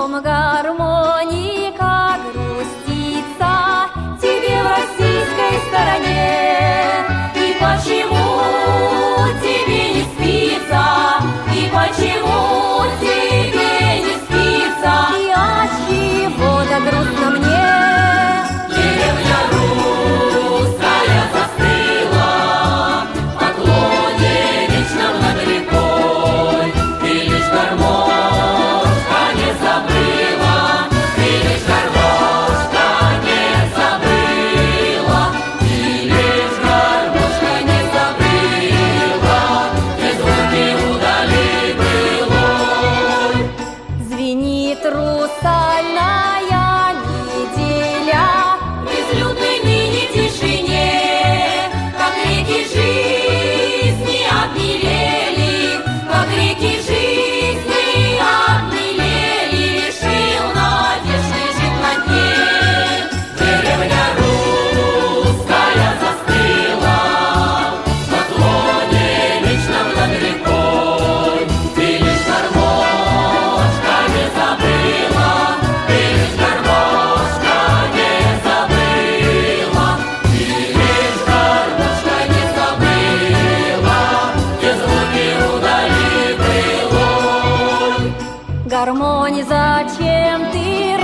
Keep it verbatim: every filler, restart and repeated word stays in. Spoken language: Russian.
потом гармоника грустится тебе в российской стороне. И почему тебе не спится? И почему тебе не спится? И от чего-то грустно мне. Деревня русская застыла в поклоне вечном над рекой, и лишь гармошка не забыла, и лишь гармошка не забыла, и лишь гармошка не забыла, те звуки удали былой. Звенит русальная неделя в безлюдной ныне тишине, как реки жизни обмелели, как реки жизни обмелели, лишил надежды жить на дне. Деревня русская застыла в поклоне вечном над рекой, и лишь гармошка не забыла, и лишь гармошка не забыла, и лишь гармошка не забыла, те звуки удали былой. Гармонь, зачем ты